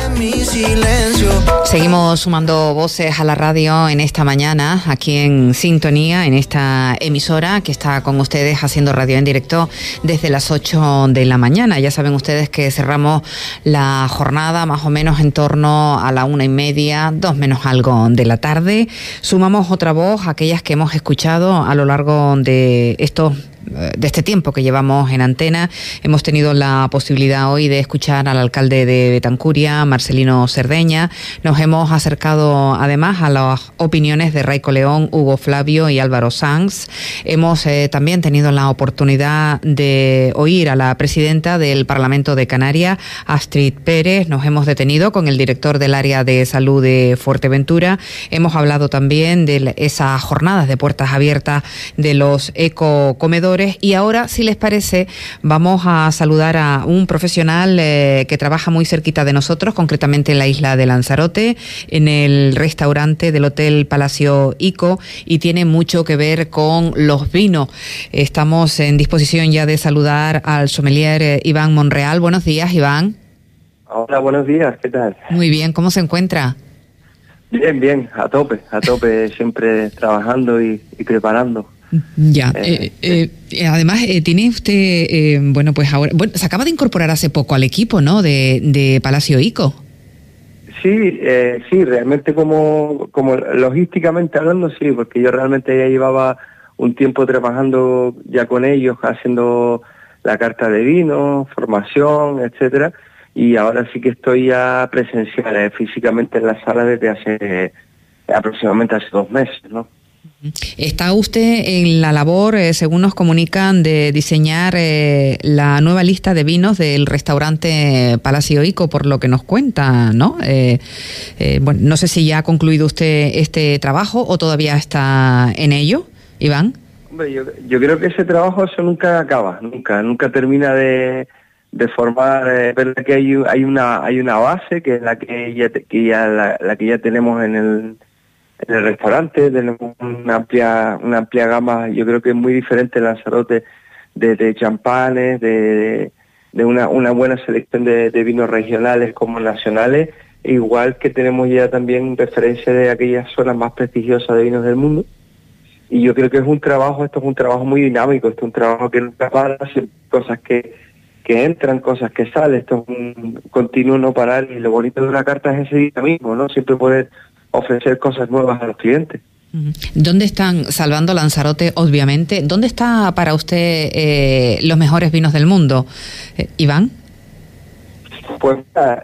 mi silencio. Seguimos sumando voces a la radio en esta mañana, aquí en sintonía, en esta emisora que está con ustedes haciendo radio en directo desde las 8 de la mañana. Ya saben ustedes que cerramos la jornada más o menos en torno a la 1:30, 2 menos algo de la tarde. Sumamos otra voz, aquellas que hemos escuchado a lo largo de este tiempo que llevamos en antena. Hemos tenido la posibilidad hoy de escuchar al alcalde de Betancuria, Marcelino Cerdeña. Nos hemos acercado además a las opiniones de Raico León, Hugo Flavio y Álvaro Sanz. Hemos también tenido la oportunidad de oír a la presidenta del Parlamento de Canarias, Astrid Pérez. Nos hemos detenido con el director del área de salud de Fuerteventura. Hemos hablado también de esas jornadas de puertas abiertas de los ecocomedores. Y ahora, si les parece, vamos a saludar a un profesional que trabaja muy cerquita de nosotros, concretamente en la isla de Lanzarote, en el restaurante del Hotel Palacio Ico, y tiene mucho que ver con los vinos. Estamos en disposición ya de saludar al sommelier Iván Monreal. Buenos días, Iván. Hola, buenos días, ¿qué tal? Muy bien, ¿cómo se encuentra? Bien, a tope, siempre trabajando y preparando. Ya, además tiene usted, pues ahora, se acaba de incorporar hace poco al equipo, ¿no?, de Palacio Ico. Sí, realmente como logísticamente hablando, sí, porque yo realmente ya llevaba un tiempo trabajando ya con ellos, haciendo la carta de vino, formación, etcétera, y ahora sí que estoy ya presencial, físicamente en la sala desde hace aproximadamente 2 meses, ¿no? Está usted en la labor, según nos comunican, de diseñar la nueva lista de vinos del restaurante Palacio Ico, por lo que nos cuenta, ¿no? No sé si ya ha concluido usted este trabajo o todavía está en ello, Iván. Hombre, yo creo que ese trabajo eso nunca acaba, nunca termina de formar. Es verdad que hay una base que es la que ya tenemos en el restaurante. Tenemos una amplia gama, yo creo que es muy diferente en Lanzarote, de champanes, de una buena selección de vinos regionales como nacionales, igual que tenemos ya también referencia de aquellas zonas más prestigiosas de vinos del mundo. Y yo creo que esto es un trabajo muy dinámico, esto es un trabajo que nunca para, cosas que entran, cosas que salen, esto es un continuo no parar, y lo bonito de una carta es ese dinamismo, ¿no? Siempre poder ofrecer cosas nuevas a los clientes. ¿Dónde están, salvando Lanzarote, obviamente, dónde está para usted los mejores vinos del mundo, Iván? Pues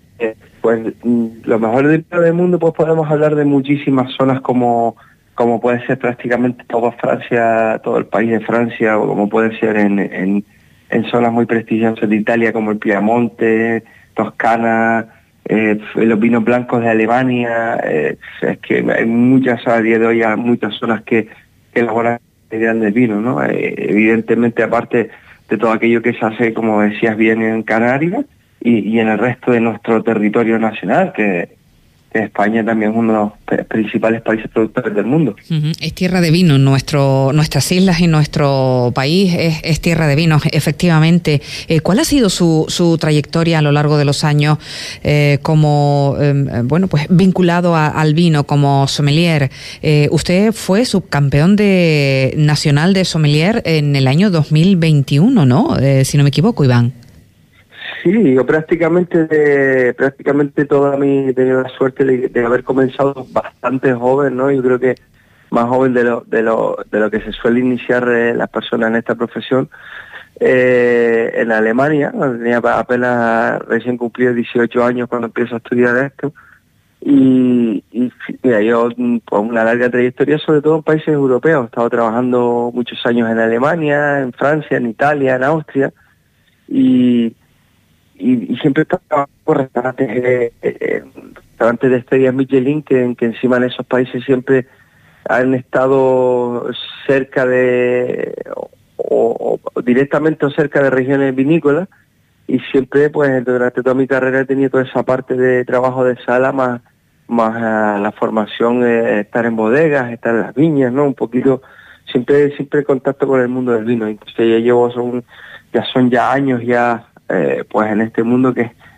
los mejores vinos del mundo, pues podemos hablar de muchísimas zonas como puede ser prácticamente toda Francia, todo el país de Francia, o como puede ser en zonas muy prestigiosas de Italia como el Piamonte, Toscana, los vinos blancos de Alemania. Es que hay muchas, a día de hoy, hay muchas zonas que elaboran del vino, ¿no? Evidentemente, aparte de todo aquello que se hace, como decías bien, en Canarias y en el resto de nuestro territorio nacional, que España también es uno de los principales países productores del mundo. Es tierra de vino, nuestras islas y nuestro país es tierra de vinos, efectivamente. ¿Cuál ha sido su trayectoria a lo largo de los años vinculado al vino como sommelier? Usted fue subcampeón nacional de sommelier en el año 2021, ¿no? Si no me equivoco, Iván. Sí, yo prácticamente he tenido la suerte de haber comenzado bastante joven, ¿no? Yo creo que más joven de lo que se suele iniciar las personas en esta profesión. En Alemania, tenía apenas recién cumplido 18 años cuando empiezo a estudiar esto. Y mira, yo con una larga trayectoria, sobre todo en países europeos. He estado trabajando muchos años en Alemania, en Francia, en Italia, en Austria. Y siempre estaba por restaurantes de estrellas Michelin, que encima en esos países siempre han estado cerca de o directamente o cerca de regiones vinícolas, y siempre pues durante toda mi carrera he tenido toda esa parte de trabajo de sala más la formación, estar en bodegas, estar en las viñas, ¿no? Un poquito siempre contacto con el mundo del vino. Entonces son años pues en este mundo, que es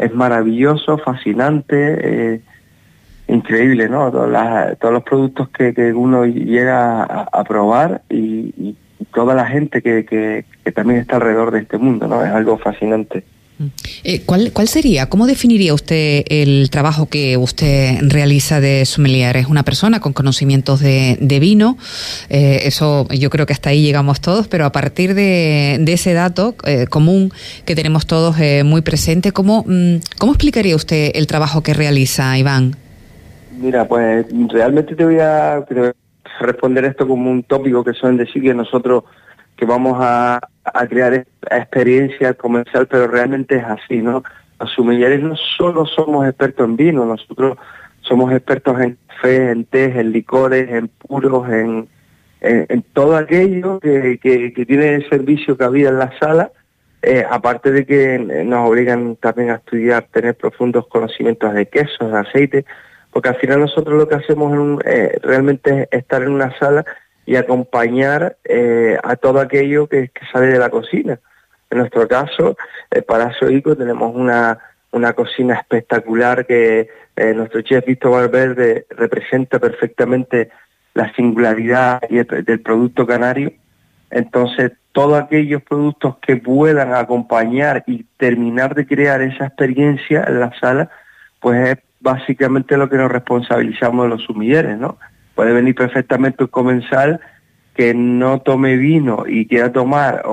es maravilloso, fascinante, increíble, ¿no? Todos los productos que uno llega a probar y toda la gente que también está alrededor de este mundo, ¿no? Es algo fascinante. ¿Cuál sería, cómo definiría usted el trabajo que usted realiza de sommelier? ¿Es una persona con conocimientos de vino? Eso yo creo que hasta ahí llegamos todos, pero a partir de ese dato común que tenemos todos muy presente, ¿cómo explicaría usted el trabajo que realiza, Iván? Mira, pues realmente te voy a responder esto como un tópico que suelen decir que nosotros que vamos a crear experiencia comercial, pero realmente es así, ¿no? Los sommeliers no solo somos expertos en vino, nosotros somos expertos en café, en té, en licores, en puros, en todo aquello que tiene el servicio cabida en la sala, aparte de que nos obligan también a estudiar, tener profundos conocimientos de quesos, de aceite, porque al final nosotros lo que hacemos realmente es estar en una sala y acompañar a todo aquello que sale de la cocina. En nuestro caso, para Soico tenemos una cocina espectacular que nuestro chef Víctor Valverde representa perfectamente la singularidad del producto canario. Entonces, todos aquellos productos que puedan acompañar y terminar de crear esa experiencia en la sala, pues es básicamente lo que nos responsabilizamos de los sommeliers, ¿no? Puede venir perfectamente un comensal que no tome vino y quiera tomar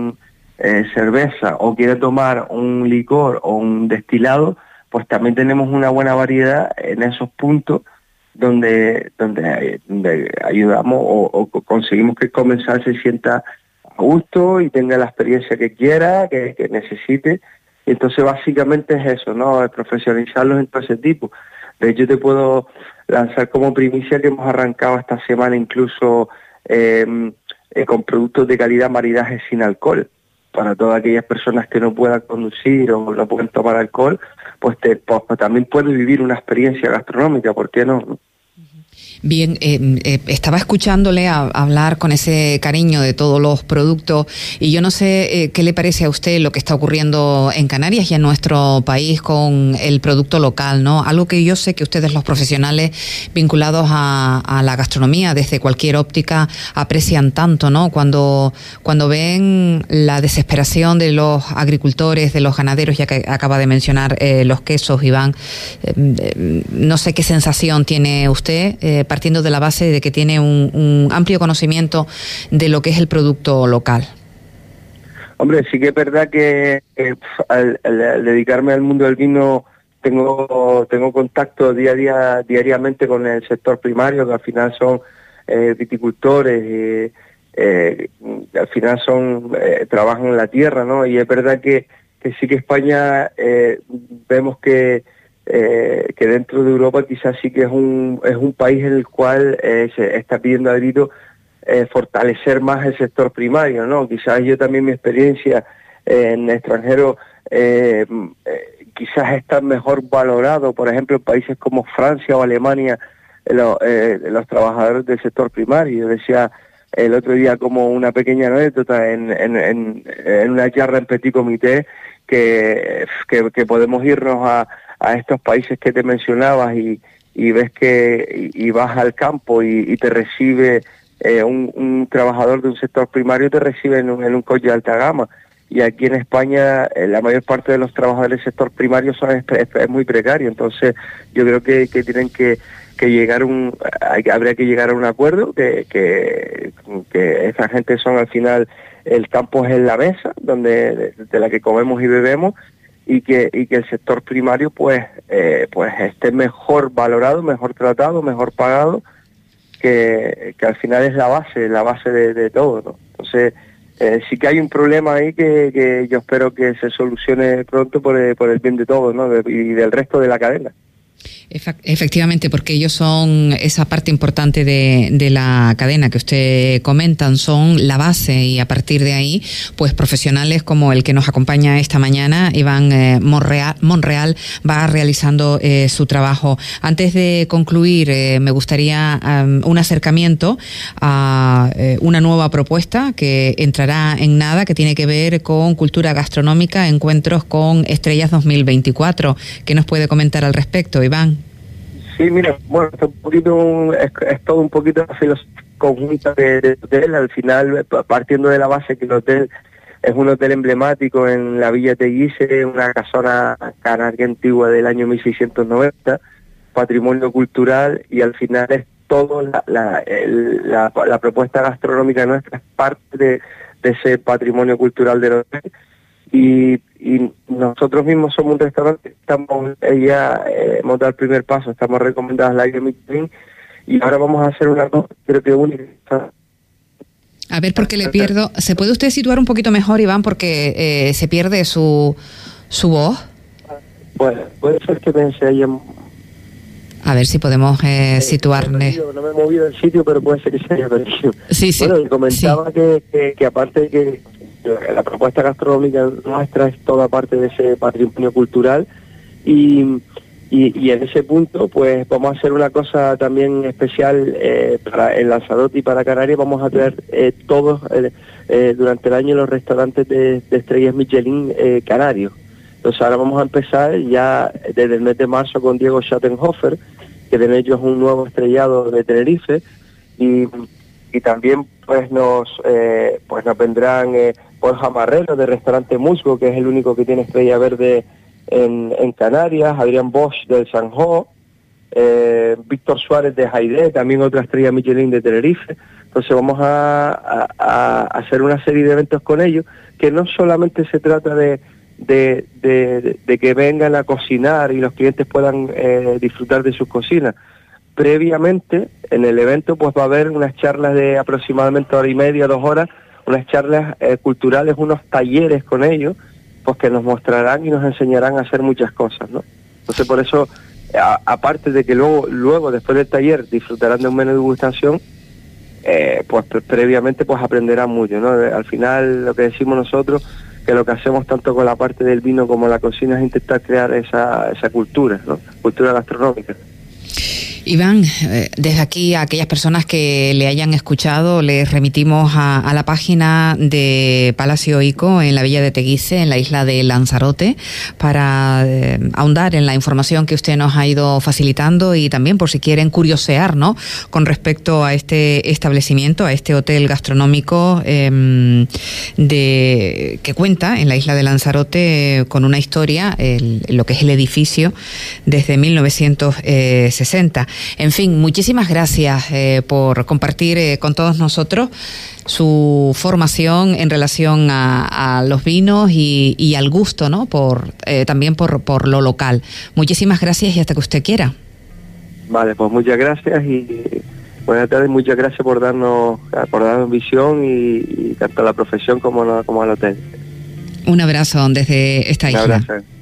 cerveza o quiera tomar un licor o un destilado, pues también tenemos una buena variedad en esos puntos donde ayudamos o conseguimos que el comensal se sienta a gusto y tenga la experiencia que quiera, que necesite. Y entonces básicamente es eso, ¿no? Es profesionalizarlos en todo ese tipo. De hecho, te puedo lanzar como primicia que hemos arrancado esta semana incluso con productos de calidad maridaje sin alcohol. Para todas aquellas personas que no puedan conducir o no pueden tomar alcohol, pues también pueden vivir una experiencia gastronómica, ¿por qué no? Bien, estaba escuchándole hablar con ese cariño de todos los productos y yo no sé qué le parece a usted lo que está ocurriendo en Canarias y en nuestro país con el producto local, ¿no? Algo que yo sé que ustedes, los profesionales vinculados a la gastronomía desde cualquier óptica, aprecian tanto, ¿no? Cuando ven la desesperación de los agricultores, de los ganaderos, ya que acaba de mencionar los quesos, Iván, no sé qué sensación tiene usted, partiendo de la base de que tiene un amplio conocimiento de lo que es el producto local. Hombre, sí que es verdad que al dedicarme al mundo del vino tengo contacto diariamente con el sector primario, que al final son viticultores, al final trabajan en la tierra, ¿no? Y es verdad que sí que España vemos que dentro de Europa quizás sí que es un país en el cual se está pidiendo a grito fortalecer más el sector primario, ¿no? Quizás yo también mi experiencia en el extranjero quizás está mejor valorado, por ejemplo, en países como Francia o Alemania, los trabajadores del sector primario. Yo decía el otro día como una pequeña anécdota en una charla en Petit Comité que podemos irnos a estos países que te mencionabas y ves que y vas al campo y te recibe un trabajador de un sector primario, te recibe en un coche de alta gama. Y aquí en España la mayor parte de los trabajadores del sector primario es muy precario. Entonces yo creo que tienen que llegar habría que llegar a un acuerdo que esa gente son al final, el campo es en la mesa de la que comemos y bebemos, y que el sector primario pues esté mejor valorado, mejor tratado, mejor pagado, que al final es la base de todo, ¿no? Entonces sí que hay un problema ahí que yo espero que se solucione pronto por el bien de todos, ¿no? Y del resto de la cadena. Efectivamente, porque ellos son esa parte importante de la cadena que usted comentan, son la base, y a partir de ahí, pues profesionales como el que nos acompaña esta mañana, Iván Monreal, va realizando su trabajo. Antes de concluir, me gustaría un acercamiento a una nueva propuesta que entrará en nada, que tiene que ver con cultura gastronómica, encuentros con estrellas 2024. ¿Qué nos puede comentar al respecto, Iván? Sí, mira, bueno, es todo un poquito la filosofía conjunta del hotel. Al final, partiendo de la base que el hotel es un hotel emblemático en la Villa Teguise, una casona canaria antigua del año 1690, patrimonio cultural, y al final es todo la propuesta gastronómica nuestra es parte de ese patrimonio cultural del hotel. Y nosotros mismos somos un restaurante, hemos dado el primer paso, estamos recomendados la guía Michelin, y ahora vamos a hacer una cosa, creo que única. A ver, porque le pierdo. ¿Se puede usted situar un poquito mejor, Iván, porque se pierde su voz? Bueno, puede ser que me se hayan... A ver si podemos situarle. No me he movido del sitio, pero puede ser que se haya perdido. Sí, sí. Bueno, comentaba sí. que aparte de que la propuesta gastronómica nuestra es toda parte de ese patrimonio cultural, y en ese punto pues vamos a hacer una cosa también especial para el Lanzarote y para Canarias. Vamos a traer todos durante el año los restaurantes de estrellas Michelin canarios. Entonces ahora vamos a empezar ya desde el mes de marzo con Diego Schattenhofer, que de ellos es un nuevo estrellado de Tenerife, y también pues nos vendrán Borja Marrero de Restaurante Musgo, que es el único que tiene estrella verde en Canarias, Adrián Bosch del Sanjó, Víctor Suárez de Haidé, también otra estrella Michelin de Tenerife. Entonces vamos a hacer una serie de eventos con ellos, que no solamente se trata de que vengan a cocinar y los clientes puedan disfrutar de sus cocinas. Previamente, en el evento, pues va a haber unas charlas de aproximadamente 1:30, 2 horas, unas charlas culturales, unos talleres con ellos, pues que nos mostrarán y nos enseñarán a hacer muchas cosas, ¿no? Entonces, por eso, aparte de que luego, después del taller, disfrutarán de un menú de degustación, pues previamente pues aprenderán mucho, ¿no? Al final, lo que decimos nosotros, que lo que hacemos tanto con la parte del vino como la cocina es intentar crear esa cultura, ¿no? Cultura gastronómica. Iván, desde aquí a aquellas personas que le hayan escuchado, les remitimos a la página de Palacio Ico en la Villa de Teguise, en la isla de Lanzarote, para ahondar en la información que usted nos ha ido facilitando, y también por si quieren curiosear, ¿no?, con respecto a este establecimiento, a este hotel gastronómico que cuenta en la isla de Lanzarote con una historia, lo que es el edificio, desde 1960. En fin, muchísimas gracias por compartir con todos nosotros su formación en relación a los vinos y al gusto, ¿no?, también por lo local. Muchísimas gracias y hasta que usted quiera. Vale, pues muchas gracias y buenas tardes. Muchas gracias por darnos visión y tanto a la profesión como al hotel. Un abrazo desde esta isla. Un abrazo.